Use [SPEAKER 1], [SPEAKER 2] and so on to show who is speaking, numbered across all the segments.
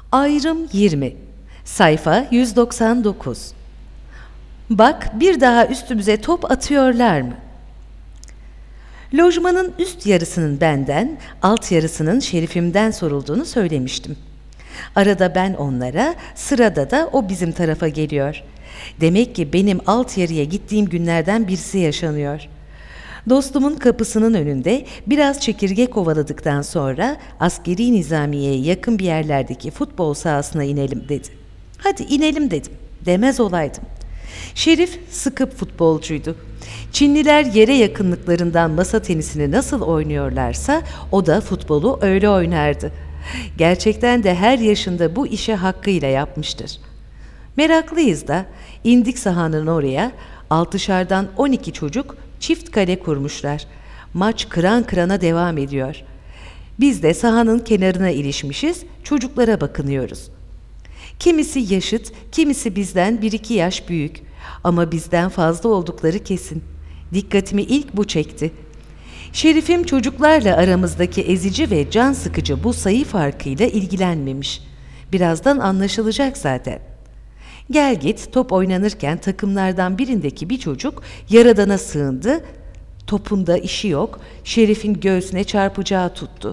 [SPEAKER 1] Ayrım 20. Sayfa 199. Bak, bir daha üstümüze top atıyorlar mı? Lojmanın üst yarısının benden, alt yarısının Şerif'imden sorulduğunu söylemiştim. Arada ben onlara, sırada da o bizim tarafa geliyor. Demek ki benim alt yarıya gittiğim günlerden birisi yaşanıyor. Dostumun kapısının önünde biraz çekirge kovaladıktan sonra askeri nizamiyeye yakın bir yerlerdeki futbol sahasına inelim dedi. Hadi inelim dedim. Demez olaydım. Şerif sıkı futbolcuydu. Çinliler yere yakınlıklarından masa tenisini nasıl oynuyorlarsa o da futbolu öyle oynardı. Gerçekten de her yaşında bu işe hakkıyla yapmıştır. Meraklıyız da indik sahanın oraya, altışardan 12 çocuk çift kale kurmuşlar. Maç kıran kırana devam ediyor. Biz de sahanın kenarına ilişmişiz, çocuklara bakınıyoruz. Kimisi yaşıt, kimisi bizden 1-2 yaş büyük. Ama bizden fazla oldukları kesin. Dikkatimi ilk bu çekti. Şerif'im çocuklarla aramızdaki ezici ve can sıkıcı bu sayı farkıyla ilgilenmemiş. Birazdan anlaşılacak zaten. Gel git top oynanırken takımlardan birindeki bir çocuk Yaradan'a sığındı. Topunda işi yok, Şerif'in göğsüne çarpacağı tuttu.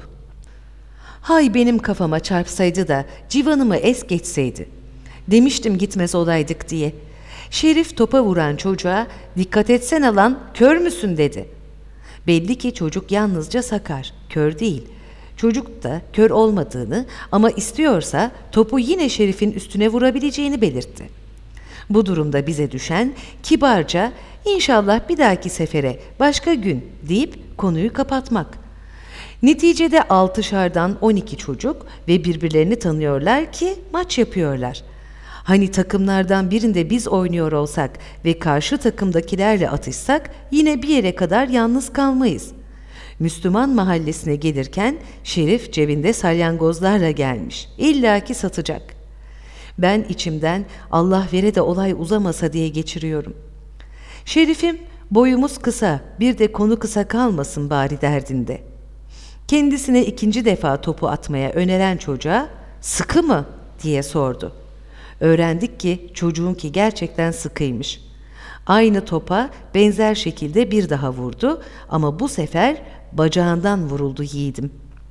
[SPEAKER 1] Hay benim kafama çarpsaydı da civanımı es geçseydi. Demiştim gitmez olaydık diye. Şerif topa vuran çocuğa dikkat etsene lan, kör müsün dedi. Belli ki çocuk yalnızca sakar, kör değil. Çocuk da kör olmadığını ama istiyorsa topu yine Şerif'in üstüne vurabileceğini belirtti. Bu durumda bize düşen kibarca inşallah bir dahaki sefere başka gün deyip konuyu kapatmak. Neticede 6'şardan 12 çocuk ve birbirlerini tanıyorlar ki maç yapıyorlar. Hani takımlardan birinde biz oynuyor olsak ve karşı takımdakilerle atışsak yine bir yere kadar yalnız kalmayız. Müslüman mahallesine gelirken Şerif cebinde salyangozlarla gelmiş. İlla ki satacak. Ben içimden Allah vere de olay uzamasa diye geçiriyorum. Şerif'im boyumuz kısa, bir de konu kısa kalmasın bari derdinde. Kendisine 2. defa topu atmaya öneren çocuğa "Sıkı mı?" diye sordu. Öğrendik ki çocuğunki gerçekten sıkıymış. Aynı topa benzer şekilde bir daha vurdu ama bu sefer bacağından vuruldu yiğidim.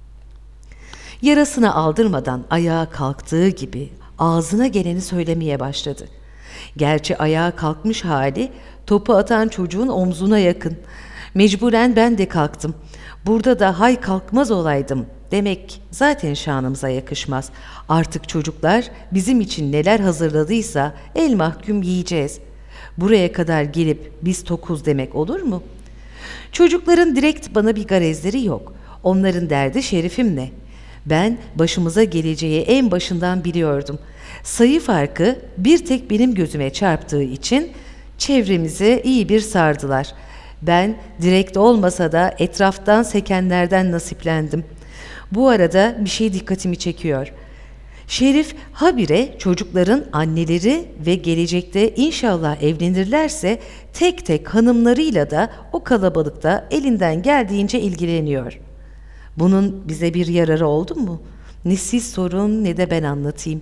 [SPEAKER 1] Yarasını aldırmadan ayağa kalktığı gibi ağzına geleni söylemeye başladı. Gerçi ayağa kalkmış hali topu atan çocuğun omzuna yakın. Mecburen ben de kalktım. Burada da hay kalkmaz olaydım demek zaten şanımıza yakışmaz. Artık çocuklar bizim için neler hazırladıysa el mahkum yiyeceğiz. Buraya kadar gelip biz tokuz demek olur mu? Çocukların direkt bana bir garezleri yok. Onların derdi Şerif'imle. Ben başımıza geleceği en başından biliyordum. Sayı farkı bir tek benim gözüme çarptığı için çevremizi iyi bir sardılar. Ben direkt olmasa da etraftan sekenlerden nasiplendim. Bu arada bir şey dikkatimi çekiyor. Şerif habire çocukların anneleri ve gelecekte inşallah evlenirlerse tek tek hanımlarıyla da o kalabalıkta elinden geldiğince ilgileniyor. Bunun bize bir yararı oldu mu? Ne siz sorun ne de ben anlatayım.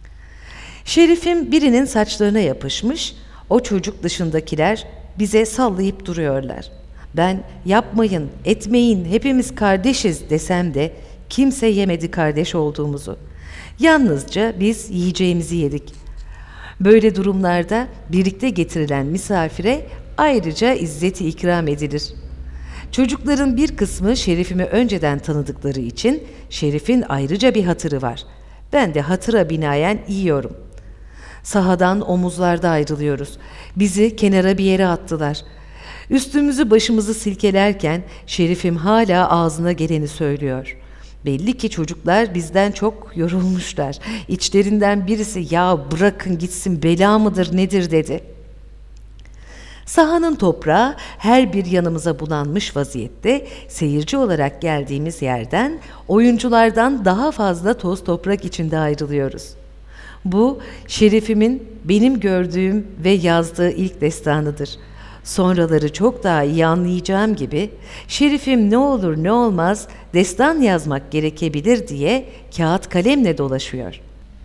[SPEAKER 1] Şerif'im birinin saçlarına yapışmış, o çocuk dışındakiler bize sallayıp duruyorlar. Ben yapmayın, etmeyin, hepimiz kardeşiz desem de kimse yemedi kardeş olduğumuzu. Yalnızca biz yiyeceğimizi yedik. Böyle durumlarda birlikte getirilen misafire ayrıca izzeti ikram edilir. Çocukların bir kısmı Şerif'imi önceden tanıdıkları için Şerif'in ayrıca bir hatırı var. Ben de hatıra binaen yiyorum. Sahadan omuzlarda ayrılıyoruz. Bizi kenara bir yere attılar. Üstümüzü başımızı silkelerken Şerif'im hala ağzına geleni söylüyor. Belli ki çocuklar bizden çok yorulmuşlar. İçlerinden birisi "Ya bırakın gitsin, bela mıdır nedir?" dedi. Sahanın toprağı her bir yanımıza bulanmış vaziyette seyirci olarak geldiğimiz yerden oyunculardan daha fazla toz toprak içinde ayrılıyoruz. Bu Şerif'imin benim gördüğüm ve yazdığı ilk destanıdır. Sonraları çok daha iyi anlayacağım gibi Şerif'im ne olur ne olmaz destan yazmak gerekebilir diye kağıt kalemle dolaşıyor.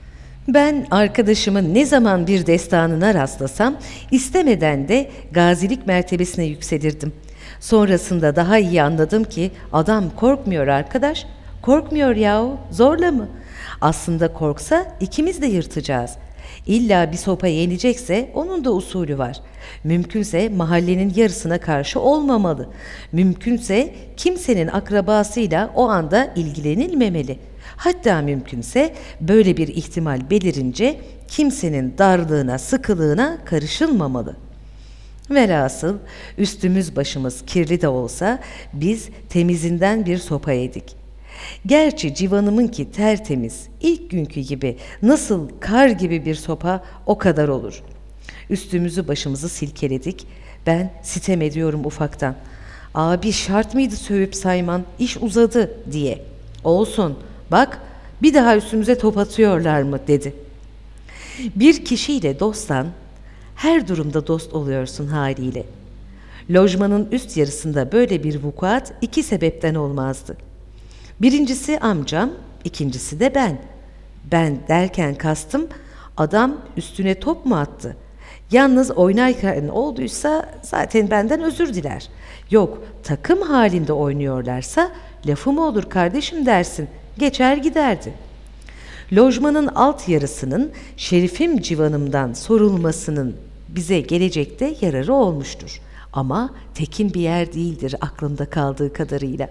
[SPEAKER 1] Ben arkadaşımın ne zaman bir destanına rastlasam istemeden de gazilik mertebesine yükselirdim. Sonrasında daha iyi anladım ki adam korkmuyor arkadaş. Korkmuyor yahu, zorla mı? Aslında korksa ikimiz de yırtacağız. İlla bir sopa yenecekse onun da usulü var. Mümkünse mahallenin yarısına karşı olmamalı. Mümkünse kimsenin akrabasıyla o anda ilgilenilmemeli. Hatta mümkünse böyle bir ihtimal belirince kimsenin darlığına, sıkılığına karışılmamalı. Velhasıl üstümüz başımız kirli de olsa biz temizinden bir sopa yedik. Gerçi civanımınki tertemiz, ilk günkü gibi nasıl kar gibi bir sopa o kadar olur. Üstümüzü başımızı silkeledik. Ben sitem ediyorum ufaktan. Abi şart mıydı sövüp sayman, iş uzadı diye. Olsun, bak bir daha üstümüze top atıyorlar mı dedi. Bir kişiyle dostsan her durumda dost oluyorsun haliyle. Lojmanın üst yarısında böyle bir vukuat iki sebepten olmazdı. Birincisi amcam, ikincisi de ben. Ben derken kastım adam üstüne top mu attı? Yalnız oynarken olduysa zaten benden özür diler. Yok takım halinde oynuyorlarsa lafı mı olur kardeşim dersin, geçer giderdi. Lojmanın alt yarısının şerifim civanımdan sorulmasının bize gelecekte yararı olmuştur. Ama tekin bir yer değildir aklımda kaldığı kadarıyla.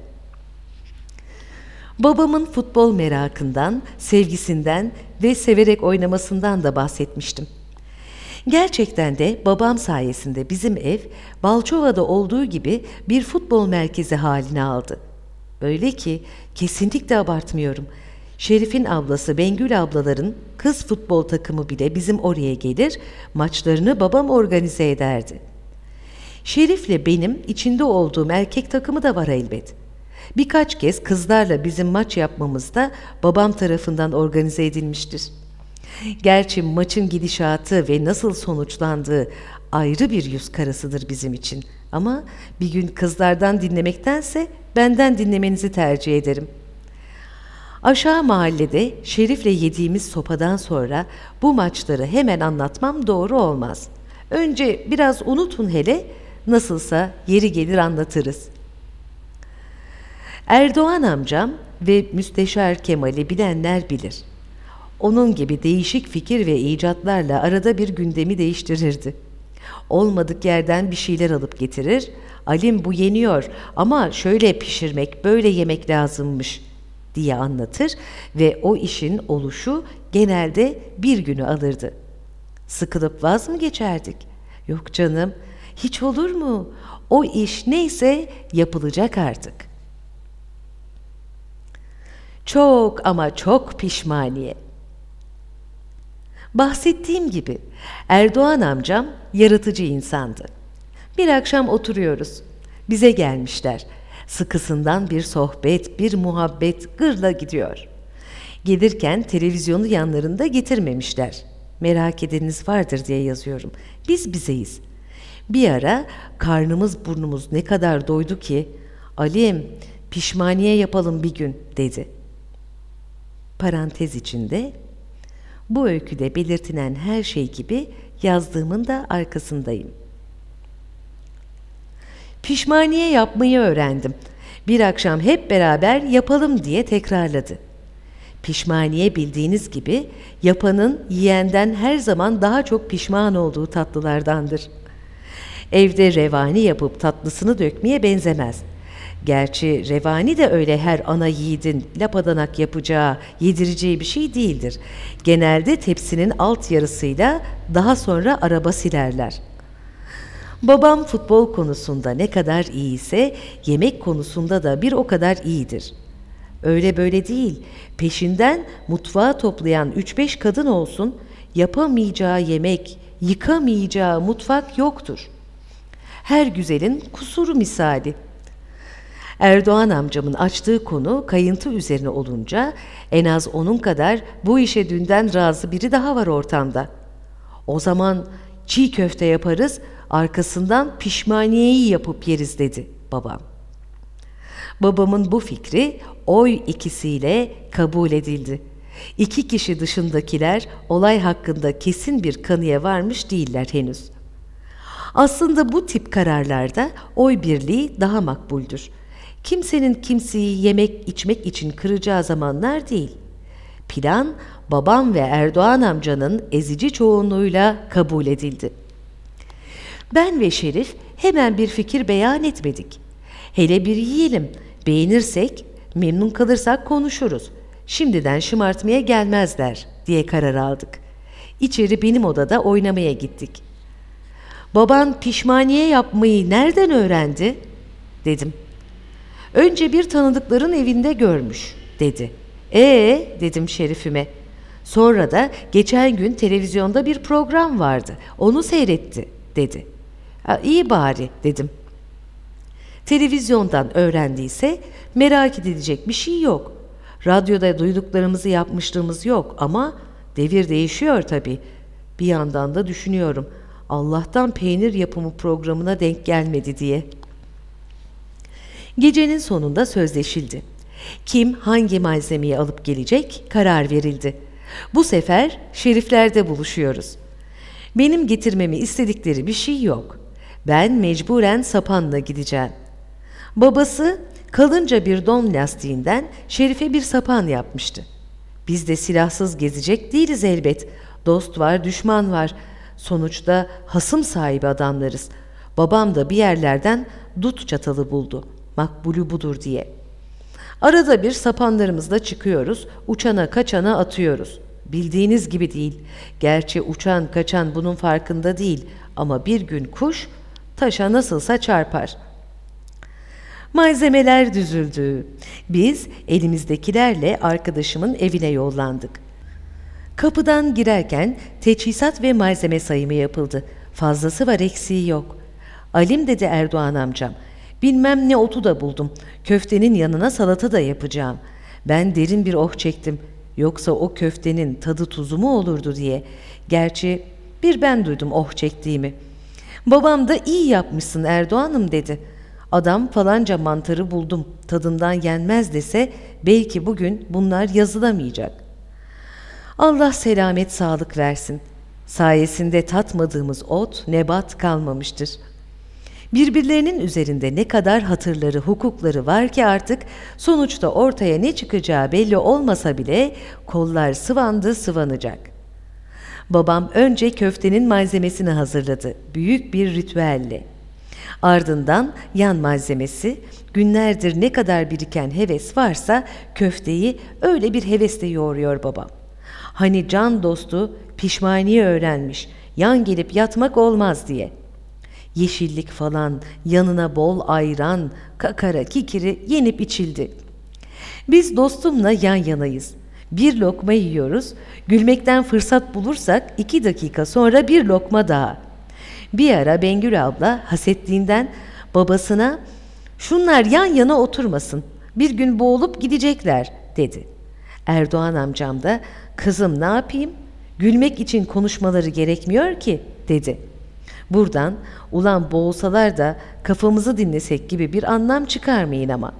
[SPEAKER 1] Babamın futbol merakından, sevgisinden ve severek oynamasından da bahsetmiştim. Gerçekten de babam sayesinde bizim ev Balçova'da olduğu gibi bir futbol merkezi haline aldı. Öyle ki kesinlikle abartmıyorum. Şerif'in ablası Bengül ablaların kız futbol takımı bile bizim oraya gelir, maçlarını babam organize ederdi. Şerif'le benim içinde olduğum erkek takımı da var elbet. Birkaç kez kızlarla bizim maç yapmamız da babam tarafından organize edilmiştir. Gerçi maçın gidişatı ve nasıl sonuçlandığı ayrı bir yüz karasıdır bizim için. Ama bir gün kızlardan dinlemektense benden dinlemenizi tercih ederim. Aşağı mahallede Şerif'le yediğimiz sopadan sonra bu maçları hemen anlatmam doğru olmaz. Önce biraz unutun hele, nasılsa yeri gelir anlatırız. Erdoğan amcam ve Müsteşar Kemal'i bilenler bilir. Onun gibi değişik fikir ve icatlarla arada bir gündemi değiştirirdi. Olmadık yerden bir şeyler alıp getirir, "Alim bu yeniyor ama şöyle pişirmek, böyle yemek lazımmış" diye anlatır ve o işin oluşu genelde bir günü alırdı. Sıkılıp vaz mı geçerdik? Yok canım, hiç olur mu? O iş neyse yapılacak artık. Çok ama çok pişmaniye. Bahsettiğim gibi Erdoğan amcam yaratıcı insandı. Bir akşam oturuyoruz. Bize gelmişler. Sıkısından bir sohbet, bir muhabbet gırla gidiyor. Gelirken televizyonu yanlarında getirmemişler. Merak edeniniz vardır diye yazıyorum. Biz bizeyiz. Bir ara karnımız burnumuz ne kadar doydu ki "Ali'm pişmaniye yapalım bir gün" dedi. Parantez içinde bu öyküde belirtilen her şey gibi yazdığımın da arkasındayım. Pişmaniye yapmayı öğrendim. Bir akşam hep beraber yapalım diye tekrarladı. Pişmaniye bildiğiniz gibi yapanın yiyenden her zaman daha çok pişman olduğu tatlılardandır. Evde revani yapıp tatlısını dökmeye benzemez. Gerçi revani de öyle her ana yiğidin lapadanak yapacağı, yedireceği bir şey değildir. Genelde tepsinin alt yarısıyla daha sonra araba silerler. Babam futbol konusunda ne kadar iyiyse yemek konusunda da bir o kadar iyidir. Öyle böyle değil, peşinden mutfağı toplayan 3-5 kadın olsun, yapamayacağı yemek, yıkamayacağı mutfak yoktur. Her güzelin kusuru misali. Erdoğan amcamın açtığı konu kayıntı üzerine olunca en az onun kadar bu işe dünden razı biri daha var ortamda. O zaman çiğ köfte yaparız, arkasından pişmaniyeyi yapıp yeriz dedi babam. Babamın bu fikri oy ikisiyle kabul edildi. 2 kişi dışındakiler olay hakkında kesin bir kanıya varmış değiller henüz. Aslında bu tip kararlarda oy birliği daha makbuldür. Kimsenin kimseyi yemek içmek için kıracağı zamanlar değil. Plan, babam ve Erdoğan amcanın ezici çoğunluğuyla kabul edildi. Ben ve Şerif hemen bir fikir beyan etmedik. Hele bir yiyelim, beğenirsek, memnun kalırsak konuşuruz. Şimdiden şımartmaya gelmezler diye karar aldık. İçeri benim odada oynamaya gittik. Baban pişmaniye yapmayı nereden öğrendi? Dedim. Önce bir tanıdıkların evinde görmüş, dedi. Dedim Şerif'ime. Sonra da geçen gün televizyonda bir program vardı, onu seyretti, dedi. İyi bari, dedim. Televizyondan öğrendiyse merak edilecek bir şey yok. Radyoda duyduklarımızı yapmışlığımız yok ama devir değişiyor tabii. Bir yandan da düşünüyorum, Allah'tan peynir yapımı programına denk gelmedi diye. Gecenin sonunda sözleşildi. Kim hangi malzemeyi alıp gelecek karar verildi. Bu sefer Şerifler'de buluşuyoruz. Benim getirmemi istedikleri bir şey yok. Ben mecburen sapanla gideceğim. Babası kalınca bir don lastiğinden Şerif'e bir sapan yapmıştı. Biz de silahsız gezecek değiliz elbet. Dost var, düşman var. Sonuçta hasım sahibi adamlarız. Babam da bir yerlerden dut çatalı buldu. Makbulü budur diye. Arada bir sapanlarımızla çıkıyoruz, uçana kaçana atıyoruz. Bildiğiniz gibi değil. Gerçi uçan kaçan bunun farkında değil ama bir gün kuş taşa nasılsa çarpar. Malzemeler düzüldü. Biz elimizdekilerle arkadaşımın evine yollandık. Kapıdan girerken teçhizat ve malzeme sayımı yapıldı. Fazlası var, eksiği yok. Alim, dedi Erdoğan amcam. Bilmem ne otu da buldum. Köftenin yanına salata da yapacağım. Ben derin bir oh çektim. Yoksa o köftenin tadı tuzu mu olurdu diye. Gerçi bir ben duydum oh çektiğimi. Babam da iyi yapmışsın Erdoğan'ım, dedi. Adam falanca mantarı buldum, tadından yenmez dese belki bugün bunlar yazılamayacak. Allah selamet sağlık versin. Sayesinde tatmadığımız ot, nebat kalmamıştır. Birbirlerinin üzerinde ne kadar hatırları, hukukları var ki artık sonuçta ortaya ne çıkacağı belli olmasa bile kollar sıvandı, sıvanacak. Babam önce köftenin malzemesini hazırladı, büyük bir ritüelle. Ardından yan malzemesi, günlerdir ne kadar biriken heves varsa köfteyi öyle bir hevesle yoğuruyor babam. Hani can dostu pişmaniye öğrenmiş, yan gelip yatmak olmaz diye. Yeşillik falan, yanına bol ayran, kakara kikiri yenip içildi. Biz dostumla yan yanayız. Bir lokma yiyoruz, gülmekten fırsat bulursak 2 dakika sonra bir lokma daha. Bir ara Bengül abla hasetliğinden babasına "Şunlar yan yana oturmasın, bir gün boğulup gidecekler," dedi. Erdoğan amcam da "Kızım ne yapayım, gülmek için konuşmaları gerekmiyor ki," dedi. Buradan ulan boğulsalar da kafamızı dinlesek gibi bir anlam çıkarmayın ama.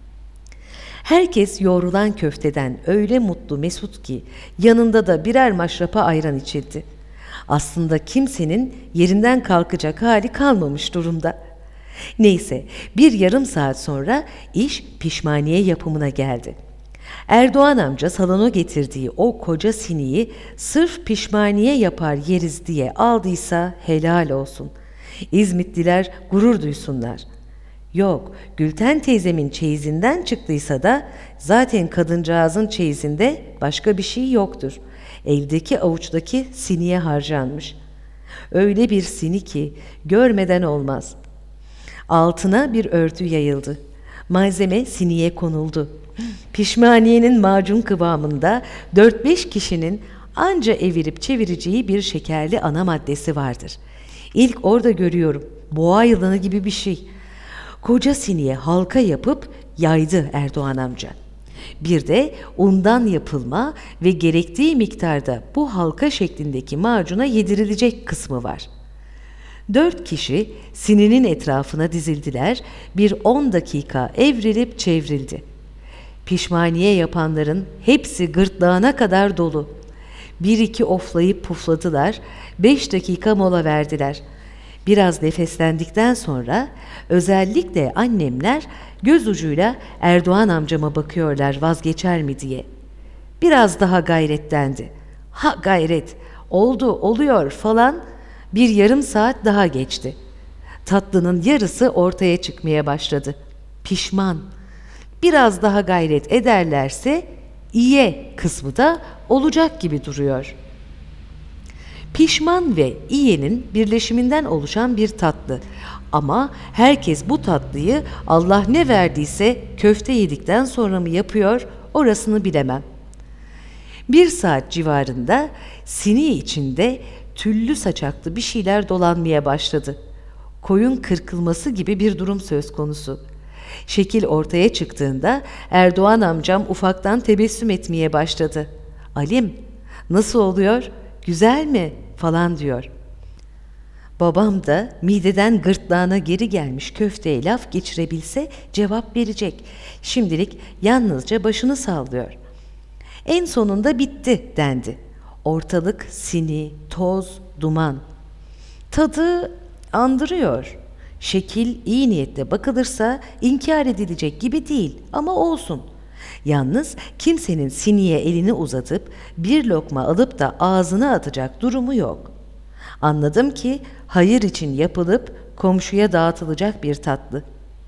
[SPEAKER 1] Herkes yoğrulan köfteden öyle mutlu mesut ki yanında da birer maşrapa ayran içildi. Aslında kimsenin yerinden kalkacak hali kalmamış durumda. Neyse, bir yarım saat sonra iş pişmaniye yapımına geldi. Erdoğan amca salona getirdiği o koca siniyi sırf pişmaniye yapar yeriz diye aldıysa helal olsun. İzmitliler gurur duysunlar. Yok, Gülten teyzemin çeyizinden çıktıysa da zaten kadıncağızın çeyizinde başka bir şey yoktur. Eldeki avuçtaki siniye harcanmış. Öyle bir sini ki görmeden olmaz. Altına bir örtü yayıldı. Malzeme siniye konuldu. Pişmaniyenin macun kıvamında 4-5 kişinin anca evirip çevireceği bir şekerli ana maddesi vardır. İlk orada görüyorum. Boğa yılanı gibi bir şey. Koca siniye halka yapıp yaydı Erdoğan amca. Bir de undan yapılma ve gerektiği miktarda bu halka şeklindeki macuna yedirilecek kısmı var. 4 kişi sininin etrafına dizildiler, bir 10 dakika evrilip çevrildi. Pişmaniye yapanların hepsi gırtlağına kadar dolu. Bir iki oflayıp pufladılar, 5 dakika mola verdiler. Biraz nefeslendikten sonra özellikle annemler göz ucuyla Erdoğan amcama bakıyorlar vazgeçer mi diye. Biraz daha gayret dendi. Ha gayret, oldu, oluyor falan. Bir yarım saat daha geçti. Tatlının yarısı ortaya çıkmaya başladı. Pişman. Biraz daha gayret ederlerse iye kısmı da olacak gibi duruyor. Pişman ve iyenin birleşiminden oluşan bir tatlı. Ama herkes bu tatlıyı Allah ne verdiyse köfte yedikten sonra mı yapıyor, orasını bilemem. 1 saat civarında sini içinde tüllü saçaklı bir şeyler dolanmaya başladı. Koyun kırkılması gibi bir durum söz konusu. Şekil ortaya çıktığında Erdoğan amcam ufaktan tebessüm etmeye başladı. "Alim, nasıl oluyor? Güzel mi?" falan diyor. Babam da mideden gırtlağına geri gelmiş köfteye laf geçirebilse cevap verecek. Şimdilik yalnızca başını sallıyor. En sonunda bitti dendi. Ortalık sini, toz, duman. Tadı andırıyor. Şekil iyi niyetle bakılırsa inkar edilecek gibi değil ama olsun. Yalnız kimsenin siniye elini uzatıp bir lokma alıp da ağzına atacak durumu yok. Anladım ki hayır için yapılıp komşuya dağıtılacak bir tatlı.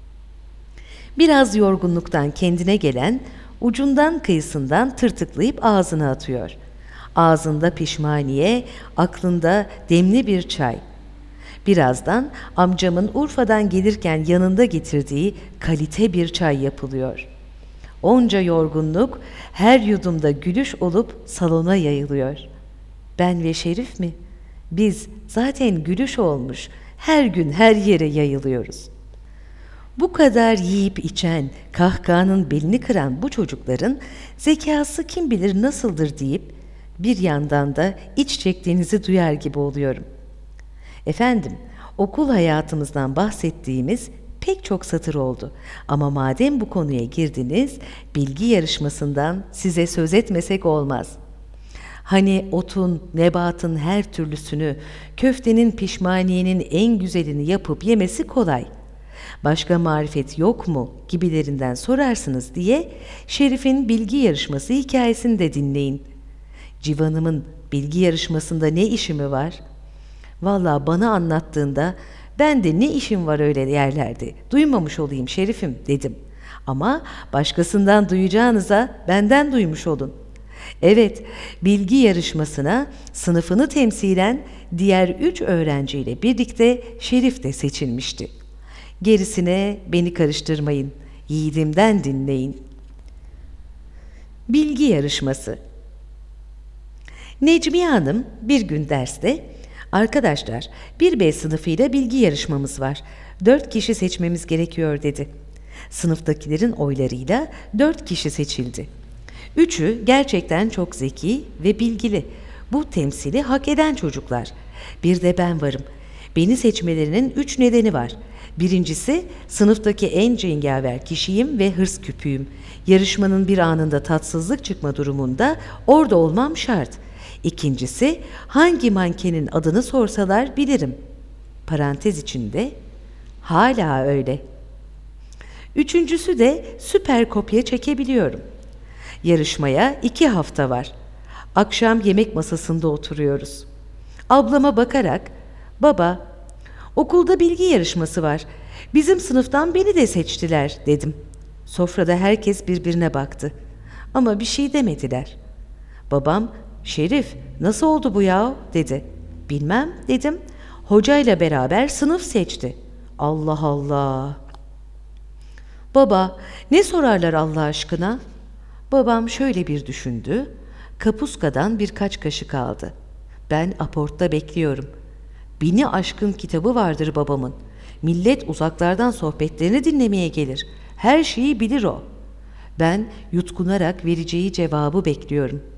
[SPEAKER 1] Biraz yorgunluktan kendine gelen ucundan kıyısından tırtıklayıp ağzına atıyor. Ağzında pişmaniye, aklında demli bir çay. Birazdan amcamın Urfa'dan gelirken yanında getirdiği kalite bir çay yapılıyor. Onca yorgunluk her yudumda gülüş olup salona yayılıyor. Ben ve Şerif mi? Biz zaten gülüş olmuş, her gün her yere yayılıyoruz. Bu kadar yiyip içen, kahkahanın belini kıran bu çocukların zekası kim bilir nasıldır deyip bir yandan da iç çektiğinizi duyar gibi oluyorum. Efendim, okul hayatımızdan bahsettiğimiz pek çok satır oldu. Ama madem bu konuya girdiniz, bilgi yarışmasından size söz etmesek olmaz. Hani otun, nebatın her türlüsünü, köftenin, pişmaniyenin en güzelini yapıp yemesi kolay. Başka marifet yok mu gibilerinden sorarsınız diye Şerif'in bilgi yarışması hikayesini de dinleyin. Civanımın bilgi yarışmasında ne işi mi var? Vallahi bana anlattığında ben de ne işim var öyle yerlerde, duymamış olayım Şerif'im dedim. Ama başkasından duyacağınıza benden duymuş olun. Evet, bilgi yarışmasına sınıfını temsilen diğer 3 öğrenciyle birlikte Şerif de seçilmişti. Gerisine beni karıştırmayın, yiğidimden dinleyin. Bilgi yarışması. Necmiye Hanım bir gün derste, "Arkadaşlar, 1B sınıfıyla bilgi yarışmamız var. 4 kişi seçmemiz gerekiyor" dedi. Sınıftakilerin oylarıyla 4 kişi seçildi. 3'ü gerçekten çok zeki ve bilgili. Bu temsili hak eden çocuklar. Bir de ben varım. Beni seçmelerinin 3 nedeni var. Birincisi, sınıftaki en cengaver kişiyim ve hırs küpüyüm. Yarışmanın bir anında tatsızlık çıkma durumunda orada olmam şart. İkincisi, hangi mankenin adını sorsalar bilirim. Parantez içinde, hala öyle. Üçüncüsü de süper kopya çekebiliyorum. Yarışmaya 2 hafta var. Akşam yemek masasında oturuyoruz. Ablama bakarak, "Baba, okulda bilgi yarışması var. Bizim sınıftan beni de seçtiler" dedim. Sofrada herkes birbirine baktı. Ama bir şey demediler. Babam, "Şerif, nasıl oldu bu ya?" dedi. "Bilmem" dedim. "Hocayla beraber sınıf seçti." Allah Allah. "Baba, ne sorarlar Allah aşkına?" Babam şöyle bir düşündü. Kapuskadan birkaç kaşık aldı. Ben aportta bekliyorum. 1000'i aşkın kitabı vardır babamın. Millet uzaklardan sohbetlerini dinlemeye gelir. Her şeyi bilir o. Ben yutkunarak vereceği cevabı bekliyorum.